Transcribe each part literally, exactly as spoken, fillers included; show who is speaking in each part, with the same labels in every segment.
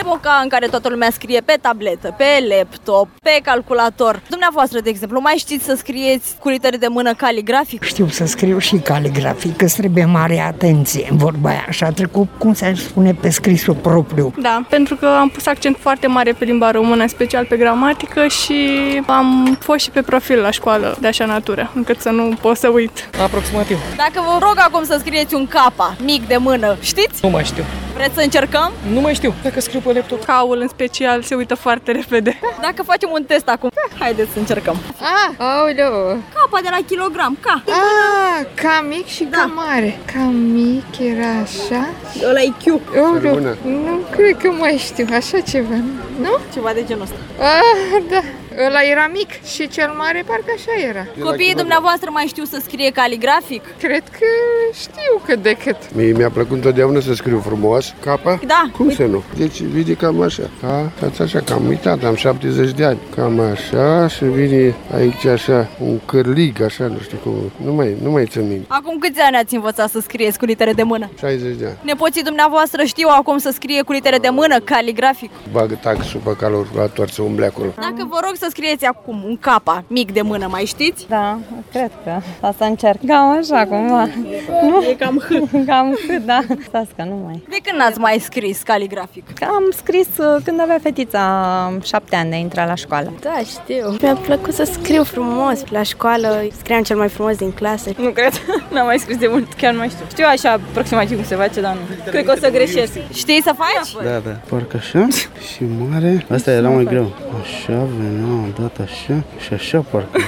Speaker 1: epoca în care toată lumea scrie pe tabletă, pe laptop, pe calculator. Dumneavoastră, de exemplu, mai știți să scrieți cu litere de mână caligrafic?
Speaker 2: Știu să scriu și caligrafic, că trebuie mare atenție în vorba aia. Și a trecut, cum se spune, pe scrisul propriu.
Speaker 3: Da, pentru că am pus accent foarte mare pe limba română, în special pe gramatică și am fost și pe profil la școală de așa natură, încât să nu pot să uit.
Speaker 4: Aproximativ.
Speaker 1: Dacă vă rog acum să scrieți un capa mic de mână, știți?
Speaker 4: Nu mai știu.
Speaker 1: Vreți să încercăm?
Speaker 4: Nu mai știu. Dacă scriu pe laptop.
Speaker 3: Caul în special se uită foarte repede.
Speaker 1: Dacă facem un test acum, haideți să încercăm.
Speaker 5: Ah, aoleu.
Speaker 1: Capa de la kilogram, ca.
Speaker 5: Ah, ca mic și ca mare. Ca mic era așa.
Speaker 1: Ăla e Q.
Speaker 5: Aoleu, nu cred că mai știu așa ceva, nu?
Speaker 1: Ceva de genul ăsta.
Speaker 5: Ah, da. Ăla era mic și cel mare parcă așa era.
Speaker 1: Copiii dumneavoastră mai știu să scrie caligrafic?
Speaker 5: Cred că știu cât de cât.
Speaker 6: Mie mi-a plăcut întotdeauna să scriu frumos, capa.
Speaker 1: Da.
Speaker 6: Cum să nu? Deci vine cam așa. Da, stați așa, că am uitat, am șaptezeci de ani. Cam așa și vine aici așa, un cârlig, așa, nu știu cum. Nu mai, nu mai țin minte.
Speaker 1: Acum câți ani ați învățat să scrieți cu litere de mână?
Speaker 6: șaizeci de ani.
Speaker 1: Nepoții dumneavoastră știu acum să scrie cu litere de mână, caligrafic?
Speaker 6: Bagă taxul pe calculator să umble acolo.
Speaker 1: Dacă vă rog să scrieți acum un capa mic de mână, mai știți?
Speaker 7: Da, cred că. Asta încerc. Cam așa, cumva. Nu?
Speaker 1: E cam H.
Speaker 7: Cam cât, da. Stați că nu mai.
Speaker 1: De când n-ați mai scris caligrafic?
Speaker 7: Am scris uh, când avea fetița șapte ani de a intra la școală.
Speaker 8: Da, știu. Mi-a plăcut să scriu frumos la școală. Scriam cel mai frumos din clasă.
Speaker 7: Nu cred. N-am mai scris de mult, chiar nu mai știu. Știu așa aproximativ cum se face, dar nu. Cred că o să greșesc.
Speaker 1: Știi să faci?
Speaker 9: Da, da. Parcă așa și mare. Asta era mai greu. Așa, veneam, am dat așa și așa parcă.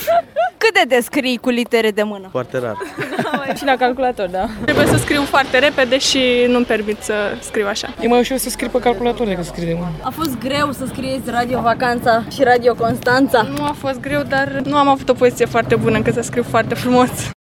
Speaker 1: Cât de descrii cu litere de mână?
Speaker 9: Foarte rar.
Speaker 7: Și la calculator, da.
Speaker 3: Trebuie să scriu foarte repede și nu-mi permit să scriu așa.
Speaker 4: E mai ușor să scrii pe calculator decât să scrii de mână.
Speaker 1: A fost greu să scrieți Radio Vacanța și Radio Constanța?
Speaker 3: Nu a fost greu, dar nu am avut o poziție foarte bună încât să scriu foarte frumos.